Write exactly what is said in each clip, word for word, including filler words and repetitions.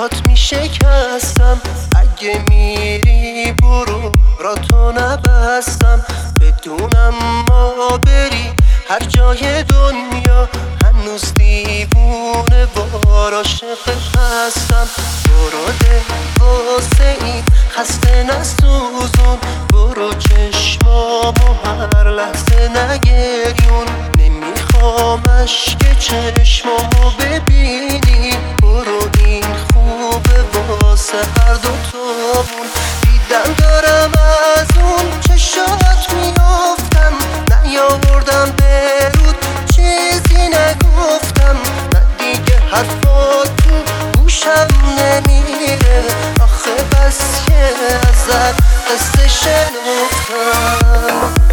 پات می شکستم. اگه میری برو را تو نبستم، بدونم ما بری هر جای دنیا هنوز دیوونه وار عاشقت هستم. برو ده واسه این خسته نسوزون، برو چشمامو هر لحظه نگریون. نمیخوام اشک چشمامو ببینی، برو این خوبه واسه هر دوتامون. دیدم دارم از اون چشات میافتم، نیاوردم برود چیزی نگفتم. من دیگه حرفات تو گوشم نمیره، آخه بس که ازت قصه شنفتم.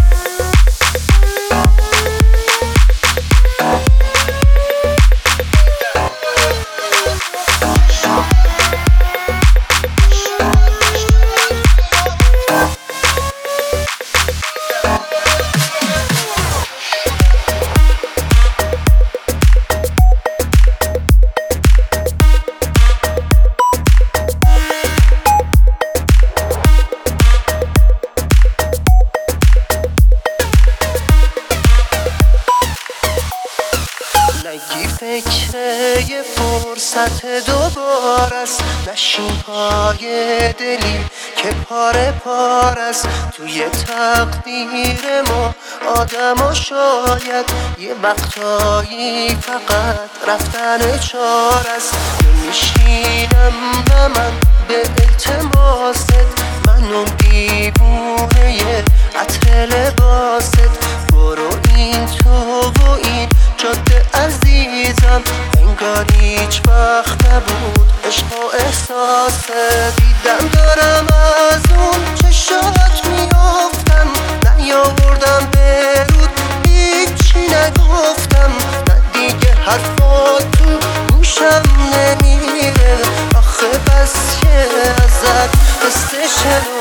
نگی فکر یه فرصت دوباره است، نشین پای دلی که پاره پاره است. توی تقدیر ما آدم شاید یه وقتایی فقط رفتن چار است. نمیشینم نه من به التماست، من اون دیوونه عطر لباست. برو این تو و این جاده عزیزم، انگار هیچ وقت نبود عشق و احساسه. دیدم دارم از اون چشات میافتم، نیاوردم برود هیچی نگفتم. من دیگه حرفات تو گوشم نمیره، آخه بس که ازت قصه شنو